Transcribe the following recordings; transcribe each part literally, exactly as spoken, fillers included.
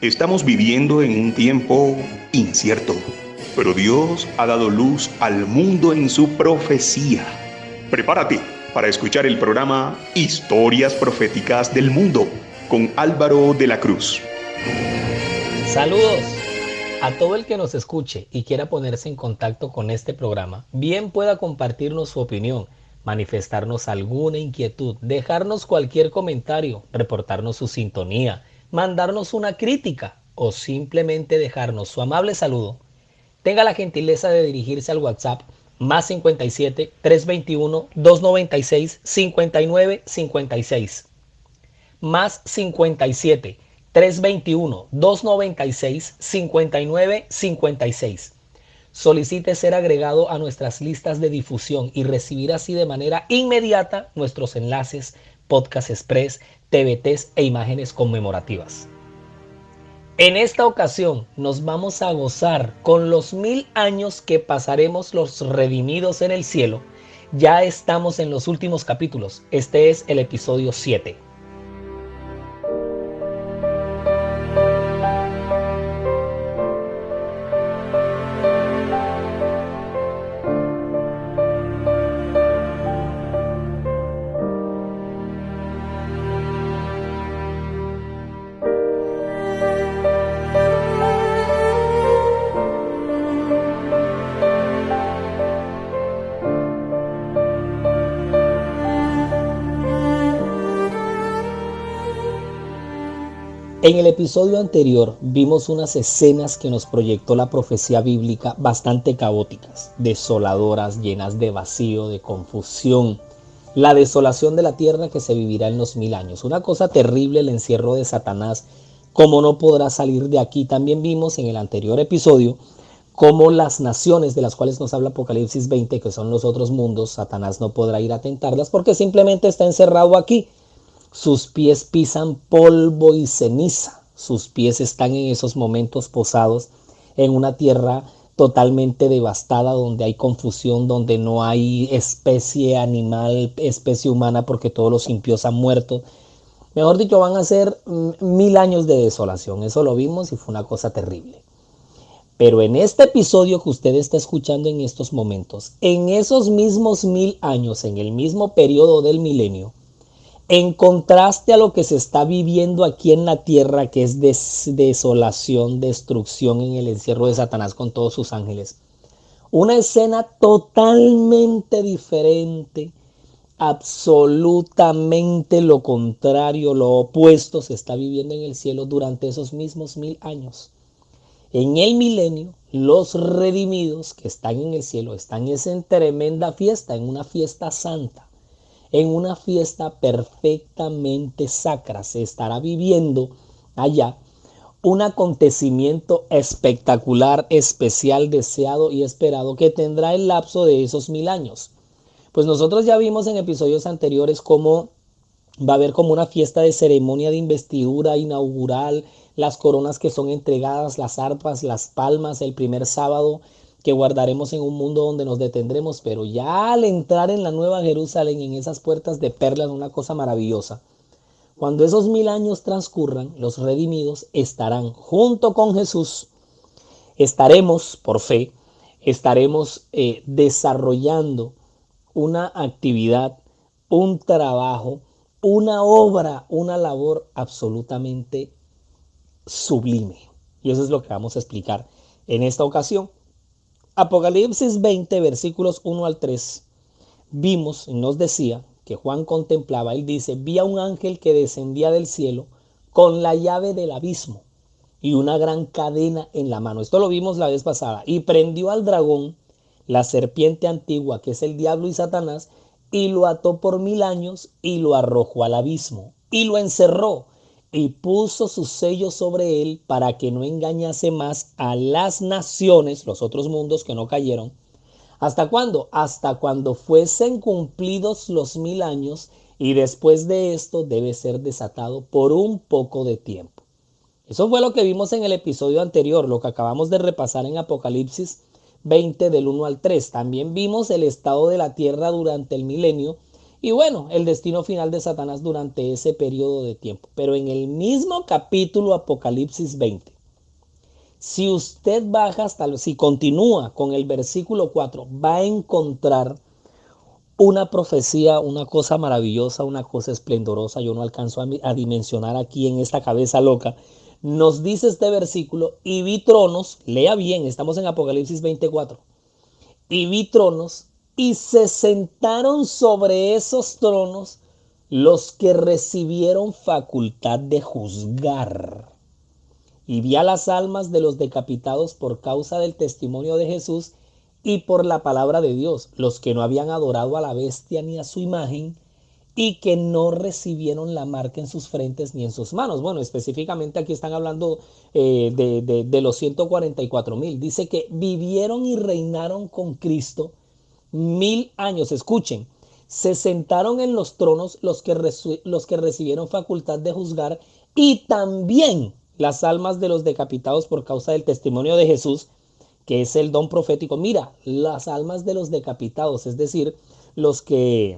Estamos viviendo en un tiempo incierto, pero Dios ha dado luz al mundo en su profecía. Prepárate para escuchar el programa Historias Proféticas del Mundo con Álvaro de la Cruz. Saludos a todo el que nos escuche y quiera ponerse en contacto con este programa. Bien pueda compartirnos su opinión, manifestarnos alguna inquietud, dejarnos cualquier comentario, reportarnos su sintonía, mandarnos una crítica o simplemente dejarnos su amable saludo. Tenga la gentileza de dirigirse al WhatsApp más cincuenta y siete, trescientos veintiuno, doscientos noventa y seis, cincuenta y nueve cincuenta y seis. Más cincuenta y siete, trescientos veintiuno, doscientos noventa y seis, cincuenta y nueve cincuenta y seis. Solicite ser agregado a nuestras listas de difusión y recibir así de manera inmediata nuestros enlaces, podcast express, T V Ts e imágenes conmemorativas. En esta ocasión nos vamos a gozar con los mil años que pasaremos los redimidos en el cielo. Ya estamos en los últimos capítulos. Este es el episodio siete. En el episodio anterior vimos unas escenas que nos proyectó la profecía bíblica bastante caóticas, desoladoras, llenas de vacío, de confusión. La desolación de la tierra que se vivirá en los mil años. Una cosa terrible, el encierro de Satanás, cómo no podrá salir de aquí. También vimos en el anterior episodio cómo las naciones de las cuales nos habla Apocalipsis veinte, que son los otros mundos, Satanás no podrá ir a tentarlas porque simplemente está encerrado aquí. Sus pies pisan polvo y ceniza. Sus pies están en esos momentos posados en una tierra totalmente devastada, donde hay confusión, donde no hay especie animal, especie humana, porque todos los impíos han muerto. Mejor dicho, van a ser mil años de desolación. Eso lo vimos y fue una cosa terrible. Pero en este episodio que usted está escuchando en estos momentos, en esos mismos mil años, en el mismo periodo del milenio, en contraste a lo que se está viviendo aquí en la tierra, que es des- desolación, destrucción en el encierro de Satanás con todos sus ángeles, una escena totalmente diferente, absolutamente lo contrario, lo opuesto se está viviendo en el cielo durante esos mismos mil años. En el milenio, los redimidos que están en el cielo están en tremenda fiesta, en una fiesta santa. En una fiesta perfectamente sacra se estará viviendo allá un acontecimiento espectacular, especial, deseado y esperado que tendrá el lapso de esos mil años. Pues nosotros ya vimos en episodios anteriores cómo va a haber como una fiesta de ceremonia de investidura inaugural, las coronas que son entregadas, las arpas, las palmas, el primer sábado que guardaremos en un mundo donde nos detendremos, pero ya al entrar en la Nueva Jerusalén, en esas puertas de perlas, una cosa maravillosa. Cuando esos mil años transcurran, los redimidos estarán junto con Jesús. Estaremos, por fe, estaremos eh, desarrollando una actividad, un trabajo, una obra, una labor absolutamente sublime. Y eso es lo que vamos a explicar en esta ocasión. Apocalipsis veinte, versículos uno al tres, vimos y nos decía que Juan contemplaba, él dice, vi a un ángel que descendía del cielo con la llave del abismo y una gran cadena en la mano. Esto lo vimos la vez pasada. Y prendió al dragón, la serpiente antigua, que es el diablo y Satanás, y lo ató por mil años y lo arrojó al abismo y lo encerró y puso su sello sobre él para que no engañase más a las naciones, los otros mundos que no cayeron. ¿Hasta cuándo? Hasta cuando fuesen cumplidos los mil años, y después de esto debe ser desatado por un poco de tiempo. Eso fue lo que vimos en el episodio anterior, lo que acabamos de repasar en Apocalipsis veinte del uno al tres. También vimos el estado de la tierra durante el milenio Y bueno, el destino final de Satanás durante ese periodo de tiempo. Pero en el mismo capítulo Apocalipsis veinte, si usted baja hasta, si continúa con el versículo cuatro, va a encontrar una profecía, una cosa maravillosa, una cosa esplendorosa. Yo no alcanzo a, a dimensionar aquí en esta cabeza loca. Nos dice este versículo: y vi tronos, lea bien, estamos en Apocalipsis veinticuatro, y vi tronos, y se sentaron sobre esos tronos los que recibieron facultad de juzgar. Y vi a las almas de los decapitados por causa del testimonio de Jesús y por la palabra de Dios, los que no habían adorado a la bestia ni a su imagen, y que no recibieron la marca en sus frentes ni en sus manos. Bueno, específicamente aquí están hablando eh, de, de, de los ciento cuarenta y cuatro mil. Dice que vivieron y reinaron con Cristo mil años. Escuchen, se sentaron en los tronos los que, los que recibieron facultad de juzgar, y también las almas de los decapitados por causa del testimonio de Jesús, que es el don profético. Mira, las almas de los decapitados, es decir, los que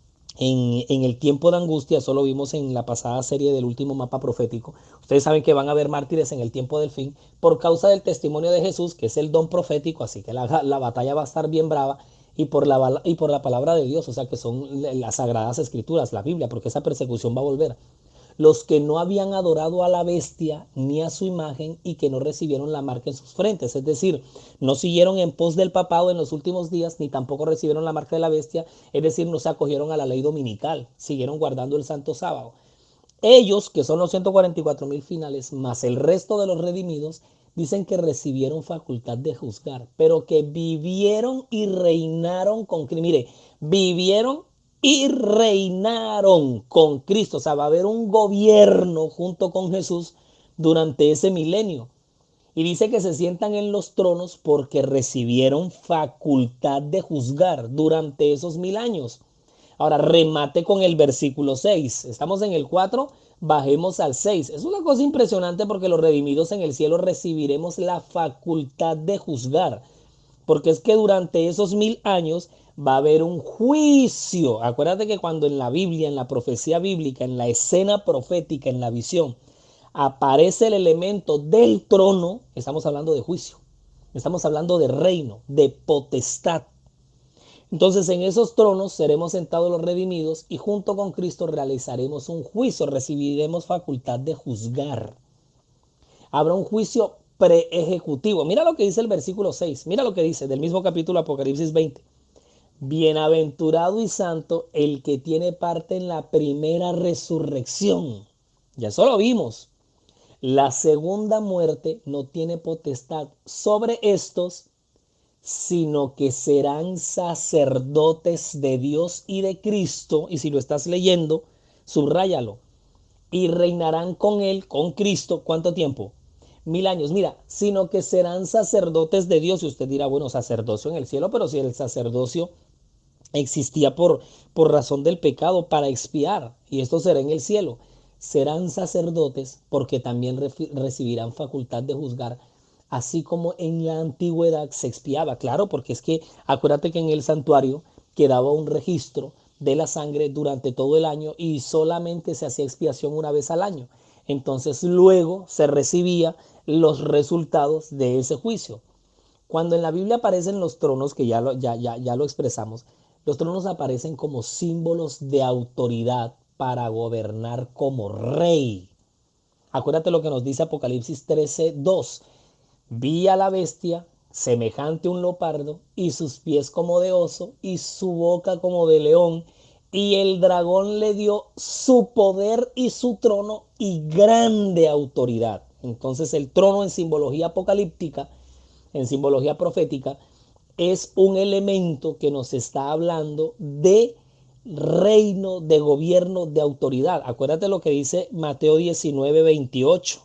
en, en el tiempo de angustia, eso lo vimos en la pasada serie del último mapa profético. Ustedes saben que van a haber mártires en el tiempo del fin por causa del testimonio de Jesús, que es el don profético, así que la, la batalla va a estar bien brava, y por, la, y por la palabra de Dios, o sea que son las sagradas escrituras, la Biblia, porque esa persecución va a volver. Los que no habían adorado a la bestia ni a su imagen, y que no recibieron la marca en sus frentes, es decir, no siguieron en pos del papado en los últimos días, ni tampoco recibieron la marca de la bestia, es decir, no se acogieron a la ley dominical, siguieron guardando el santo sábado. Ellos, que son los ciento cuarenta y cuatro mil finales, más el resto de los redimidos, dicen que recibieron facultad de juzgar, pero que vivieron y reinaron con Cristo. Mire, vivieron y reinaron con Cristo. O sea, va a haber un gobierno junto con Jesús durante ese milenio. Y dice que se sientan en los tronos porque recibieron facultad de juzgar durante esos mil años. Ahora, remate con el versículo seis. Estamos en el cuatro, bajemos al seis. Es una cosa impresionante, porque los redimidos en el cielo recibiremos la facultad de juzgar. Porque es que durante esos mil años va a haber un juicio. Acuérdate que cuando en la Biblia, en la profecía bíblica, en la escena profética, en la visión, aparece el elemento del trono, estamos hablando de juicio. Estamos hablando de reino, de potestad. Entonces en esos tronos seremos sentados los redimidos, y junto con Cristo realizaremos un juicio, recibiremos facultad de juzgar. Habrá un juicio preejecutivo. Mira lo que dice el versículo seis, mira lo que dice del mismo capítulo Apocalipsis veinte. Bienaventurado y santo el que tiene parte en la primera resurrección. Ya eso lo vimos. La segunda muerte no tiene potestad sobre estos, sino que serán sacerdotes de Dios y de Cristo. Y si lo estás leyendo, subráyalo. Y reinarán con él, con Cristo, ¿cuánto tiempo? Mil años. Mira, sino que serán sacerdotes de Dios. Y usted dirá, bueno, sacerdocio en el cielo, pero si el sacerdocio existía por, por razón del pecado, para expiar, y esto será en el cielo. Serán sacerdotes porque también recibirán facultad de juzgar, así como en la antigüedad se expiaba. Claro, porque es que acuérdate que en el santuario quedaba un registro de la sangre durante todo el año, y solamente se hacía expiación una vez al año. Entonces luego se recibía los resultados de ese juicio. Cuando en la Biblia aparecen los tronos, que ya lo, ya, ya, ya lo expresamos, los tronos aparecen como símbolos de autoridad para gobernar como rey. Acuérdate lo que nos dice Apocalipsis trece, dos. Vi a la bestia semejante a un leopardo, y sus pies como de oso, y su boca como de león, y el dragón le dio su poder y su trono y grande autoridad. Entonces el trono en simbología apocalíptica, en simbología profética, es un elemento que nos está hablando de reino, de gobierno, de autoridad. Acuérdate lo que dice Mateo diecinueve, veintiocho.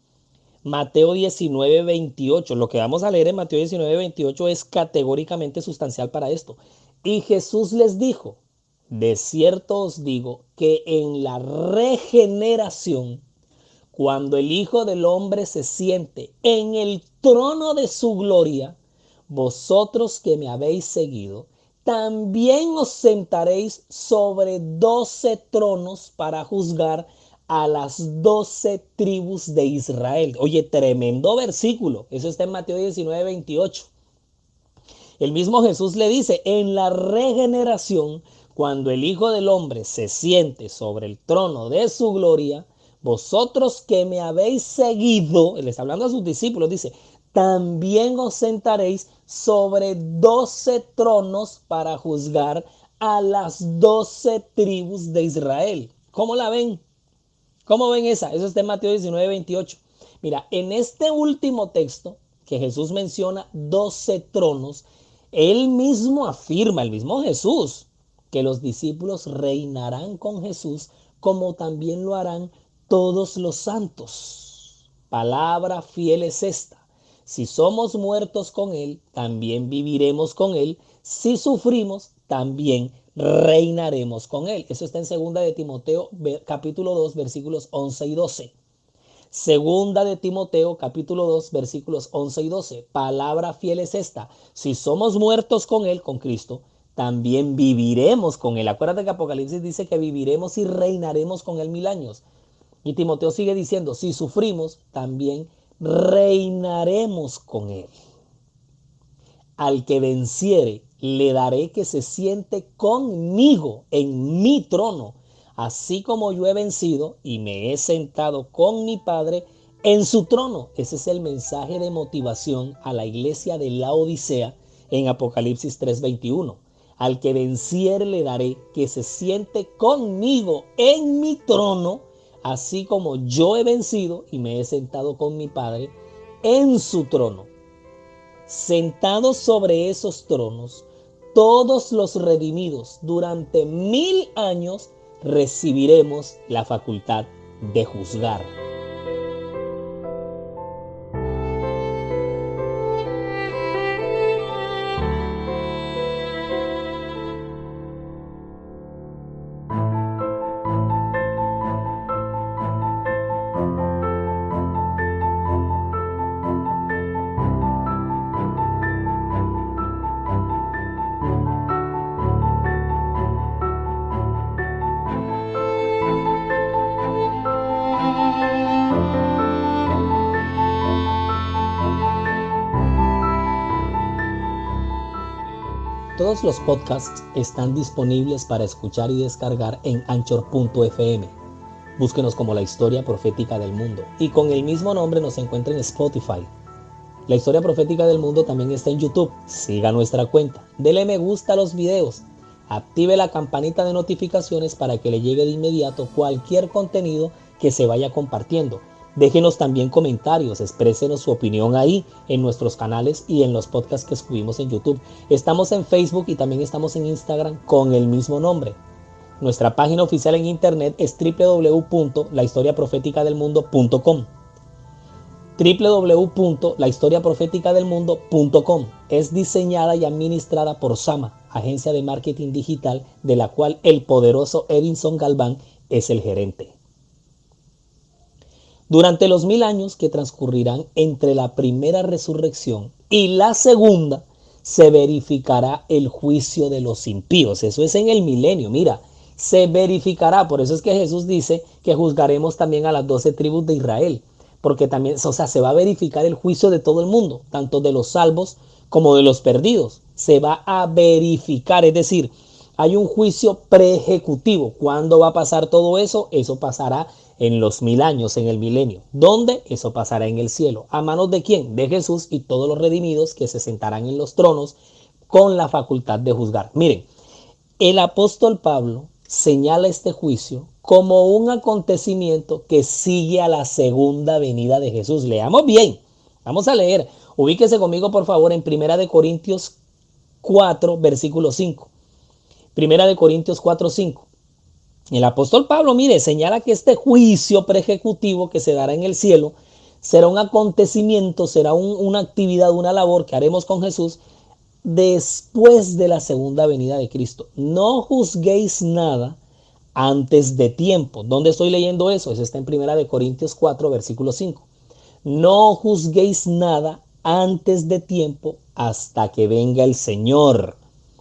Mateo diecinueve, veintiocho. Lo que vamos a leer en Mateo diecinueve, veintiocho es categóricamente sustancial para esto. Y Jesús les dijo: de cierto os digo que en la regeneración, cuando el Hijo del Hombre se siente en el trono de su gloria, vosotros que me habéis seguido, también os sentaréis sobre doce tronos para juzgar a las doce tribus de Israel. Oye, tremendo versículo. Eso está en Mateo diecinueve, veintiocho. El mismo Jesús le dice, en la regeneración, cuando el Hijo del Hombre se siente sobre el trono de su gloria, vosotros que me habéis seguido, él está hablando a sus discípulos, dice, también os sentaréis sobre doce tronos para juzgar a las doce tribus de Israel. ¿Cómo la ven? ¿Cómo ven esa? Eso está en Mateo diecinueve, veintiocho. Mira, en este último texto que Jesús menciona doce tronos, él mismo afirma, el mismo Jesús, que los discípulos reinarán con Jesús como también lo harán todos los santos. Palabra fiel es esta. Si somos muertos con Él, también viviremos con Él. Si sufrimos, también reinaremos con Él. Eso está en segunda de Timoteo, capítulo dos, versículos once y doce. Segunda de Timoteo, capítulo dos, versículos once y doce. Palabra fiel es esta. Si somos muertos con Él, con Cristo, también viviremos con Él. Acuérdate que Apocalipsis dice que viviremos y reinaremos con Él mil años. Y Timoteo sigue diciendo, si sufrimos, también reinaremos con Él. Al que venciere, le daré que se siente conmigo en mi trono, así como yo he vencido y me he sentado con mi Padre en su trono. Ese es el mensaje de motivación a la iglesia de Laodicea en Apocalipsis tres veintiuno. Al que venciere le daré que se siente conmigo en mi trono, así como yo he vencido y me he sentado con mi Padre en su trono. Sentados sobre esos tronos, todos los redimidos durante mil años recibiremos la facultad de juzgar. Todos los podcasts están disponibles para escuchar y descargar en anchor punto efe eme. Búsquenos como La Historia Profética del Mundo y con el mismo nombre nos encuentra en Spotify. La Historia Profética del Mundo también está en YouTube. Siga nuestra cuenta, dele me gusta a los videos, active la campanita de notificaciones para que le llegue de inmediato cualquier contenido que se vaya compartiendo. Déjenos también comentarios, exprésenos su opinión ahí en nuestros canales y en los podcasts que subimos en YouTube. Estamos en Facebook y también estamos en Instagram con el mismo nombre. Nuestra página oficial en internet es doble u doble u doble u punto la historia profética del mundo punto com. doble u doble u doble u punto la historia profética del mundo punto com. Es diseñada y administrada por Sama, agencia de marketing digital de la cual el poderoso Edinson Galván es el gerente. Durante los mil años que transcurrirán entre la primera resurrección y la segunda, se verificará el juicio de los impíos. Eso es en el milenio, mira, se verificará. Por eso es que Jesús dice que juzgaremos también a las doce tribus de Israel, porque también, o sea, se va a verificar el juicio de todo el mundo, tanto de los salvos como de los perdidos. Se va a verificar, es decir, hay un juicio preejecutivo. ¿Cuándo va a pasar todo eso? Eso pasará en los mil años, en el milenio. ¿Dónde? Eso pasará en el cielo. ¿A manos de quién? De Jesús y todos los redimidos que se sentarán en los tronos con la facultad de juzgar. Miren, el apóstol Pablo señala este juicio como un acontecimiento que sigue a la segunda venida de Jesús. Leamos bien. Vamos a leer. Ubíquese conmigo, por favor, en Primera de Corintios cuatro, versículo cinco. Primera de Corintios cuatro, cinco. El apóstol Pablo, mire, señala que este juicio preejecutivo que se dará en el cielo será un acontecimiento, será un, una actividad, una labor que haremos con Jesús después de la segunda venida de Cristo. No juzguéis nada antes de tiempo. ¿Dónde estoy leyendo eso? Eso está en Primera de Corintios cuatro, versículo cinco. No juzguéis nada antes de tiempo hasta que venga el Señor.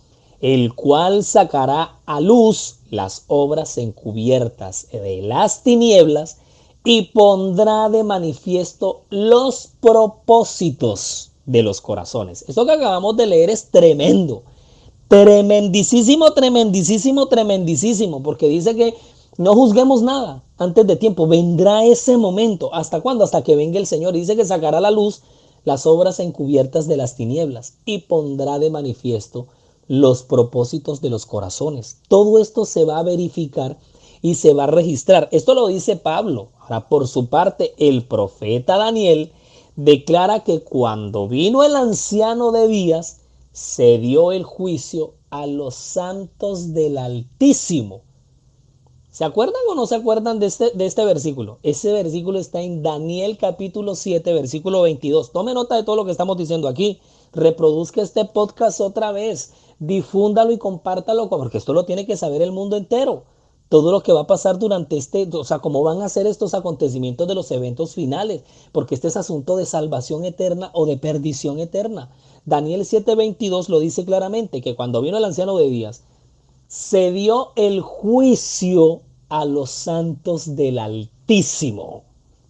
el cual sacará a luz las obras encubiertas de las tinieblas y pondrá de manifiesto los propósitos de los corazones. Esto que acabamos de leer es tremendo, tremendísimo, tremendísimo, tremendísimo, porque dice que no juzguemos nada antes de tiempo. Vendrá ese momento. ¿Hasta cuándo? Hasta que venga el Señor. Dice que sacará a la luz las obras encubiertas de las tinieblas y pondrá de manifiesto los propósitos de los corazones. Todo esto se va a verificar y se va a registrar. Esto lo dice Pablo. Ahora, por su parte, el profeta Daniel declara que cuando vino el anciano de días, se dio el juicio a los santos del Altísimo. ¿Se acuerdan o no se acuerdan de este, de este versículo? Ese versículo está en Daniel capítulo siete, versículo veintidós. Tome nota de todo lo que estamos diciendo aquí. Reproduzca este podcast otra vez. Difúndalo y compártalo, porque esto lo tiene que saber el mundo entero. Todo lo que va a pasar durante este, o sea, cómo van a ser estos acontecimientos de los eventos finales, porque este es asunto de salvación eterna o de perdición eterna. Daniel siete veintidós lo dice claramente, que cuando vino el anciano de días, se dio el juicio a los santos del Altísimo.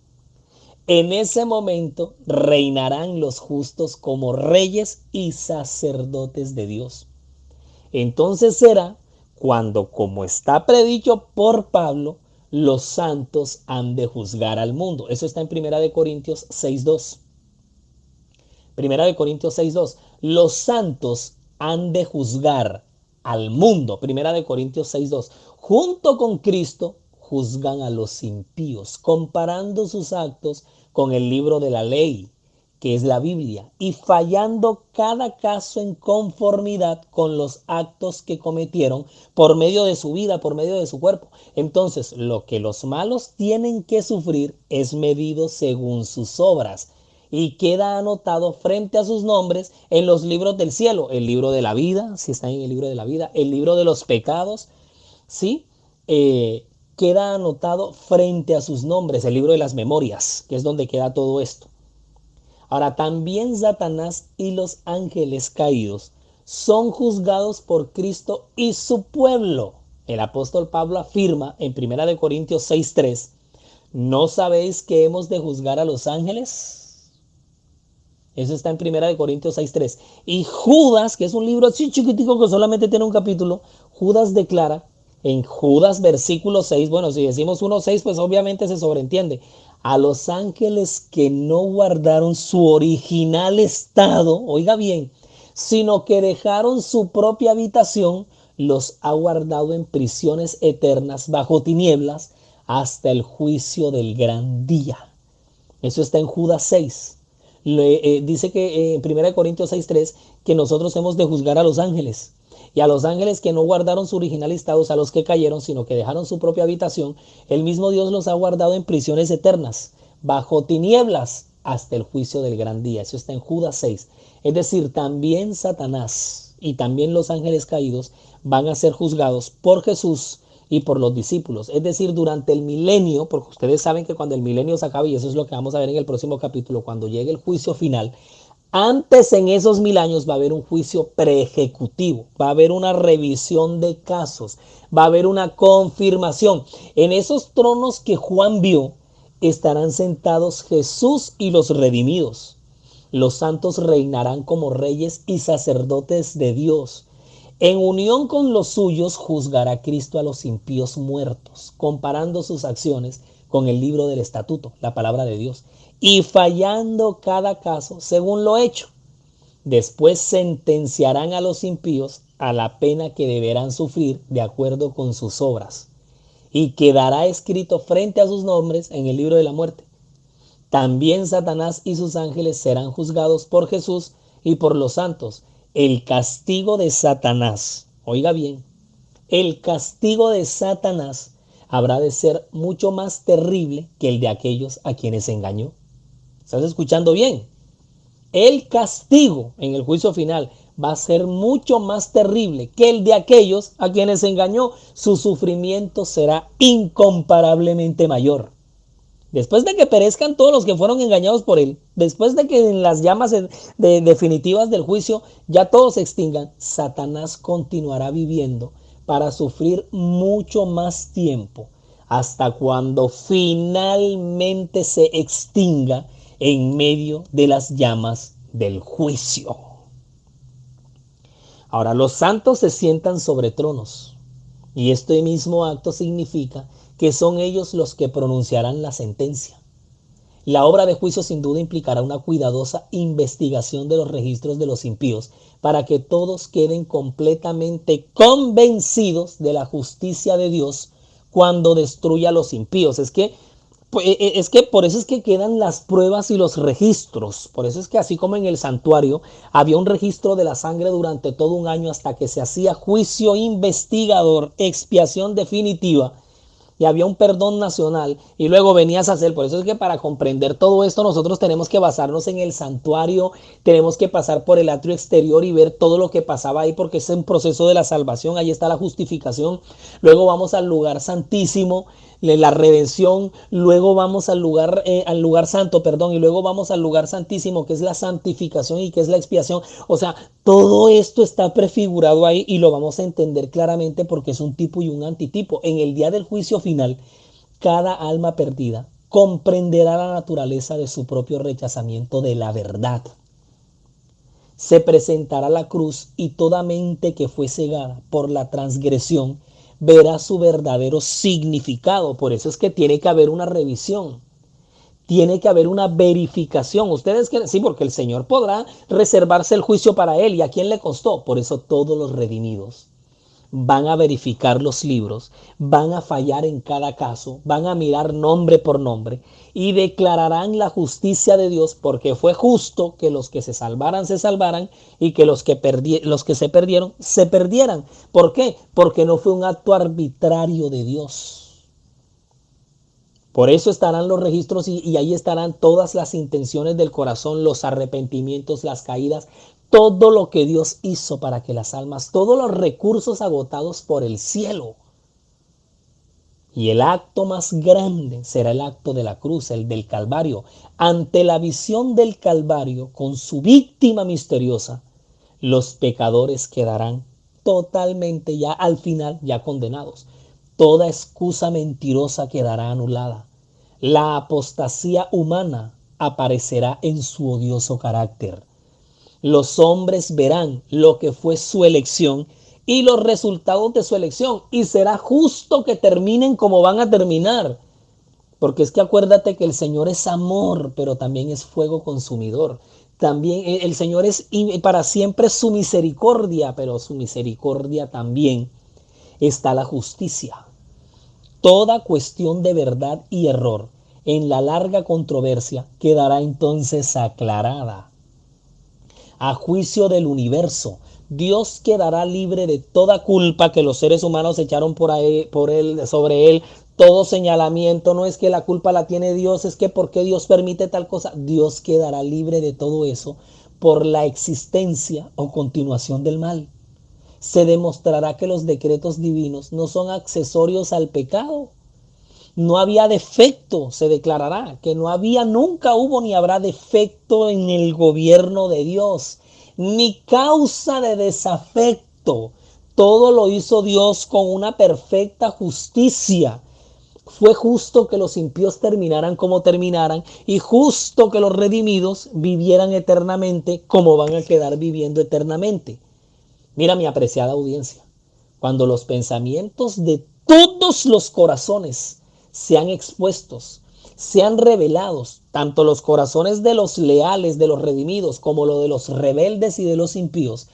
En ese momento reinarán los justos como reyes y sacerdotes de Dios. Entonces será cuando, como está predicho por Pablo, los santos han de juzgar al mundo. Eso está en Primera de Corintios seis dos. Primera de Corintios seis dos. Los santos han de juzgar al mundo. Primera de Corintios seis dos. Junto con Cristo juzgan a los impíos, comparando sus actos con el libro de la ley, que es la Biblia, y fallando cada caso en conformidad con los actos que cometieron por medio de su vida, por medio de su cuerpo. Entonces, lo que los malos tienen que sufrir es medido según sus obras y queda anotado frente a sus nombres en los libros del cielo, el libro de la vida, si está en el libro de la vida, el libro de los pecados, ¿sí? Eh, queda anotado frente a sus nombres, el libro de las memorias, que es donde queda todo esto. Ahora, también Satanás y los ángeles caídos son juzgados por Cristo y su pueblo. El apóstol Pablo afirma en Primera de Corintios seis tres, ¿no sabéis que hemos de juzgar a los ángeles? Eso está en Primera de Corintios seis tres. Y Judas, que es un libro así chiquitico que solamente tiene un capítulo, Judas declara en Judas versículo seis, bueno, si decimos uno seis, pues obviamente se sobreentiende. A los ángeles que no guardaron su original estado, oiga bien, sino que dejaron su propia habitación, los ha guardado en prisiones eternas bajo tinieblas hasta el juicio del gran día. Eso está en Judas seis. Le, eh, dice que eh, en Primera Corintios seis tres que nosotros hemos de juzgar a los ángeles. Y a los ángeles que no guardaron su original estado, a los que cayeron, sino que dejaron su propia habitación, el mismo Dios los ha guardado en prisiones eternas, bajo tinieblas, hasta el juicio del gran día. Eso está en Judas seis. Es decir, también Satanás y también los ángeles caídos van a ser juzgados por Jesús y por los discípulos. Es decir, durante el milenio, porque ustedes saben que cuando el milenio se acabe, y eso es lo que vamos a ver en el próximo capítulo, cuando llegue el juicio final, antes en esos mil años va a haber un juicio preejecutivo, va a haber una revisión de casos, va a haber una confirmación. En esos tronos que Juan vio estarán sentados Jesús y los redimidos. Los santos reinarán como reyes y sacerdotes de Dios. En unión con los suyos juzgará Cristo a los impíos muertos, comparando sus acciones con el libro del estatuto, la palabra de Dios, y fallando cada caso según lo hecho. Después sentenciarán a los impíos a la pena que deberán sufrir de acuerdo con sus obras, y quedará escrito frente a sus nombres en el libro de la muerte. También Satanás y sus ángeles serán juzgados por Jesús y por los santos. El castigo de Satanás, oiga bien, el castigo de Satanás habrá de ser mucho más terrible que el de aquellos a quienes engañó. ¿Estás escuchando bien? El castigo en el juicio final va a ser mucho más terrible que el de aquellos a quienes engañó. Su sufrimiento será incomparablemente mayor. Después de que perezcan todos los que fueron engañados por él, después de que en las llamas de, de definitivas del juicio ya todos se extingan, Satanás continuará viviendo para sufrir mucho más tiempo, hasta cuando finalmente se extinga en medio de las llamas del juicio. Ahora, los santos se sientan sobre tronos, y este mismo acto significa que son ellos los que pronunciarán la sentencia. La obra de juicio sin duda implicará una cuidadosa investigación de los registros de los impíos para que todos queden completamente convencidos de la justicia de Dios cuando destruya a los impíos. Es que, es que por eso es que quedan las pruebas y los registros. Por eso es que así como en el santuario había un registro de la sangre durante todo un año hasta que se hacía juicio investigador, expiación definitiva, y había un perdón nacional y luego venías a hacer. Por eso es que para comprender todo esto nosotros tenemos que basarnos en el santuario, tenemos que pasar por el atrio exterior y ver todo lo que pasaba ahí, porque es un proceso de la salvación. Ahí está la justificación, luego vamos al lugar santísimo, la redención, luego vamos al lugar, eh, al lugar santo, perdón, y luego vamos al lugar santísimo, que es la santificación y que es la expiación. O sea, todo esto está prefigurado ahí y lo vamos a entender claramente porque es un tipo y un antitipo. En el día del juicio final, cada alma perdida comprenderá la naturaleza de su propio rechazamiento de la verdad. Se presentará la cruz y toda mente que fue cegada por la transgresión verá su verdadero significado. Por eso es que tiene que haber una revisión, tiene que haber una verificación. Ustedes quieren, sí, porque el Señor podrá reservarse el juicio para él. ¿Y a quién le costó? Por eso todos los redimidos van a verificar los libros, van a fallar en cada caso, van a mirar nombre por nombre y declararán la justicia de Dios, porque fue justo que los que se salvaran se salvaran y que los que, perdi- los que se perdieron se perdieran. ¿Por qué? Porque no fue un acto arbitrario de Dios. Por eso estarán los registros y, y ahí estarán todas las intenciones del corazón, los arrepentimientos, las caídas, todo lo que Dios hizo para que las almas, todos los recursos agotados por el cielo. Y el acto más grande será el acto de la cruz, el del Calvario. Ante la visión del Calvario, con su víctima misteriosa, los pecadores quedarán totalmente ya al final, ya condenados. Toda excusa mentirosa quedará anulada. La apostasía humana aparecerá en su odioso carácter. Los hombres verán lo que fue su elección y los resultados de su elección, y será justo que terminen como van a terminar, porque es que acuérdate que el Señor es amor, pero también es fuego consumidor. También el Señor es para siempre su misericordia, pero su misericordia también está la justicia. Toda cuestión de verdad y error en la larga controversia quedará entonces aclarada. A juicio del universo, Dios quedará libre de toda culpa que los seres humanos echaron por, ahí, por él, sobre él. Todo señalamiento, no es que la culpa la tiene Dios, es que ¿por qué Dios permite tal cosa? Dios quedará libre de todo eso por la existencia o continuación del mal. Se demostrará que los decretos divinos no son accesorios al pecado. No había defecto, se declarará que no había, nunca hubo ni habrá defecto en el gobierno de Dios, ni causa de desafecto. Todo lo hizo Dios con una perfecta justicia. Fue justo que los impíos terminaran como terminaran y justo que los redimidos vivieran eternamente como van a quedar viviendo eternamente. Mira, mi apreciada audiencia, cuando los pensamientos de todos los corazones sean expuestos, sean revelados, tanto los corazones de los leales, de los redimidos, como los de los rebeldes y de los impíos,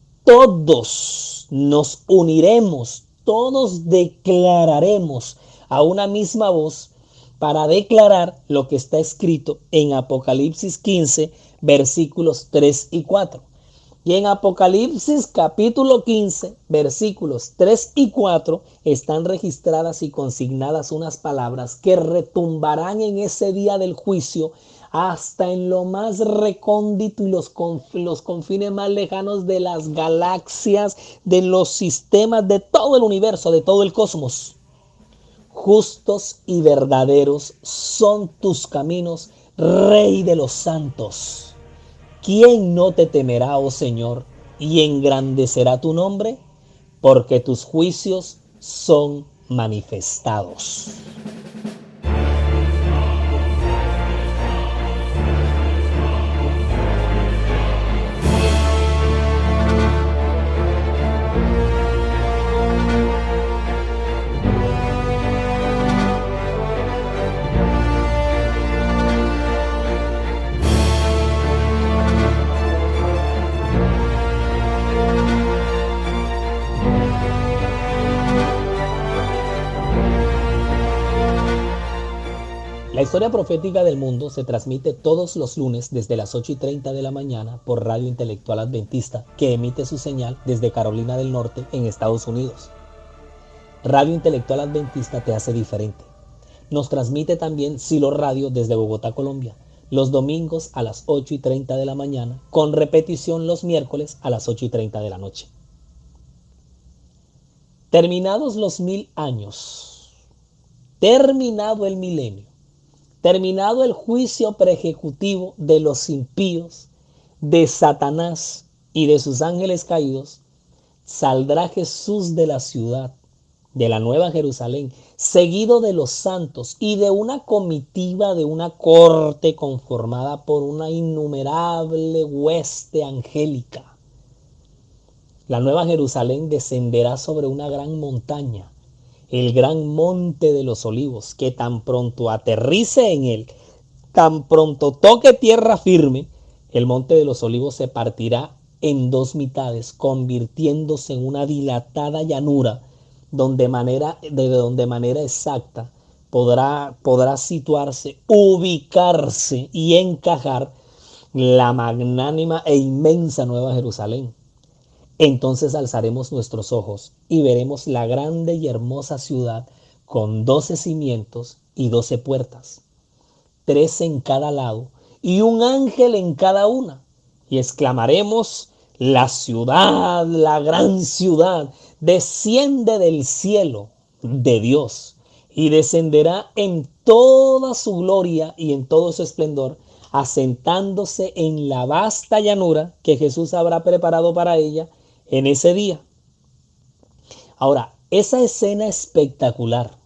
todos nos uniremos, todos declararemos a una misma voz para declarar lo que está escrito en Apocalipsis quince, versículos tres y cuatro. Y en Apocalipsis capítulo quince, versículos tres y cuatro, están registradas y consignadas unas palabras que retumbarán en ese día del juicio hasta en lo más recóndito y los, conf los confines más lejanos de las galaxias, de los sistemas, de todo el universo, de todo el cosmos. Justos y verdaderos son tus caminos, Rey de los santos. ¿Quién no te temerá, oh Señor, y engrandecerá tu nombre? Porque tus juicios son manifestados. La historia profética del mundo se transmite todos los lunes desde las ocho y treinta de la mañana por Radio Intelectual Adventista, que emite su señal desde Carolina del Norte, en Estados Unidos. Radio Intelectual Adventista te hace diferente. Nos transmite también Silo Radio desde Bogotá, Colombia, los domingos a las ocho y treinta de la mañana, con repetición los miércoles a las ocho y treinta de la noche. Terminados los mil años, terminado el milenio, terminado el juicio preejecutivo de los impíos, de Satanás y de sus ángeles caídos, saldrá Jesús de la ciudad, de la Nueva Jerusalén, seguido de los santos y de una comitiva, de una corte conformada por una innumerable hueste angélica. La Nueva Jerusalén descenderá sobre una gran montaña, el gran monte de los olivos, que tan pronto aterrice en él, tan pronto toque tierra firme, el monte de los olivos se partirá en dos mitades, convirtiéndose en una dilatada llanura, donde manera, de donde manera exacta podrá, podrá situarse, ubicarse y encajar la magnánima e inmensa Nueva Jerusalén. Entonces alzaremos nuestros ojos y veremos la grande y hermosa ciudad con doce cimientos y doce puertas, tres en cada lado y un ángel en cada una. Y exclamaremos: la ciudad, la gran ciudad, desciende del cielo de Dios y descenderá en toda su gloria y en todo su esplendor, asentándose en la vasta llanura que Jesús habrá preparado para ella en ese día. Ahora, esa escena espectacular,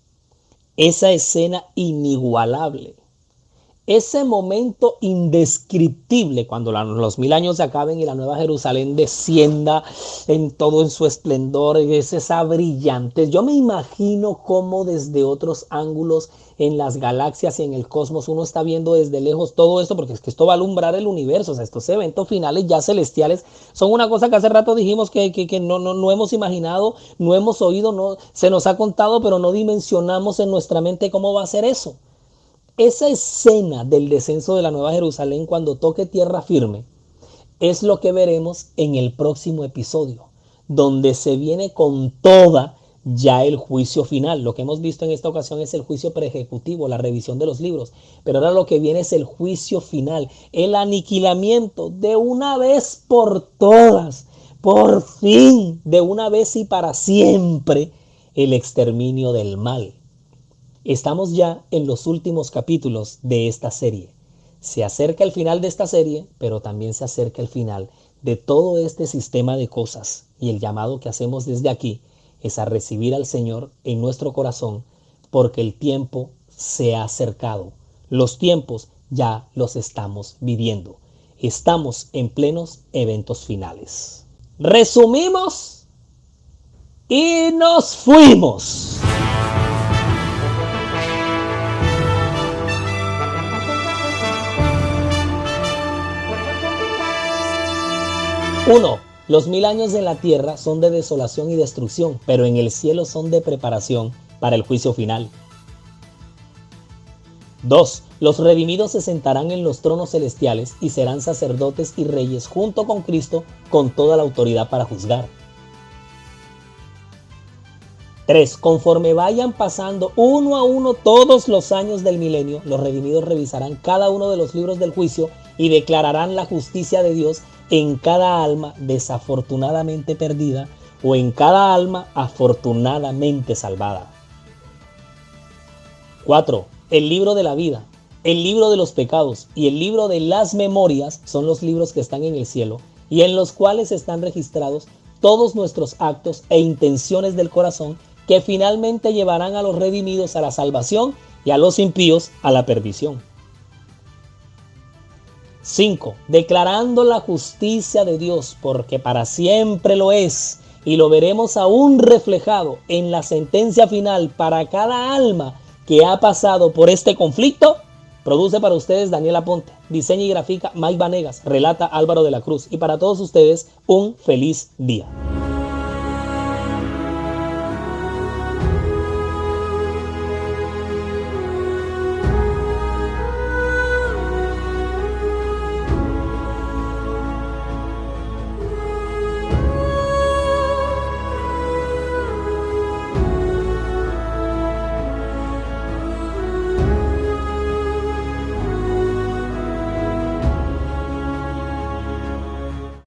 esa escena inigualable, ese momento indescriptible cuando la, los mil años se acaben y la Nueva Jerusalén descienda en todo en su esplendor, es esa brillante. Yo me imagino cómo desde otros ángulos en las galaxias y en el cosmos uno está viendo desde lejos todo esto, porque es que esto va a alumbrar el universo. O sea, estos eventos finales ya celestiales son una cosa que hace rato dijimos que, que, que no, no, no hemos imaginado, no hemos oído, no, se nos ha contado, pero no dimensionamos en nuestra mente cómo va a ser eso. Esa escena del descenso de la Nueva Jerusalén cuando toque tierra firme es lo que veremos en el próximo episodio, donde se viene con toda ya el juicio final. Lo que hemos visto en esta ocasión es el juicio preejecutivo, la revisión de los libros, pero ahora lo que viene es el juicio final, el aniquilamiento de una vez por todas, por fin, de una vez y para siempre, el exterminio del mal. Estamos ya en los últimos capítulos de esta serie. Se acerca el final de esta serie, pero también se acerca el final de todo este sistema de cosas. Y el llamado que hacemos desde aquí es a recibir al Señor en nuestro corazón, porque el tiempo se ha acercado. Los tiempos ya los estamos viviendo. Estamos en plenos eventos finales. Resumimos y nos fuimos. Uno, los mil años en la tierra son de desolación y destrucción, pero en el cielo son de preparación para el juicio final. Dos, los redimidos se sentarán en los tronos celestiales y serán sacerdotes y reyes junto con Cristo con toda la autoridad para juzgar. Tres, conforme vayan pasando uno a uno todos los años del milenio, los redimidos revisarán cada uno de los libros del juicio y declararán la justicia de Dios en cada alma desafortunadamente perdida o en cada alma afortunadamente salvada. cuatro. El libro de la vida, el libro de los pecados y el libro de las memorias son los libros que están en el cielo y en los cuales están registrados todos nuestros actos e intenciones del corazón que finalmente llevarán a los redimidos a la salvación y a los impíos a la perdición. cinco. Declarando la justicia de Dios, porque para siempre lo es, y lo veremos aún reflejado en la sentencia final para cada alma que ha pasado por este conflicto. Produce para ustedes Daniel Aponte, diseña y grafica Mike Vanegas, relata Álvaro de la Cruz, y para todos ustedes un feliz día.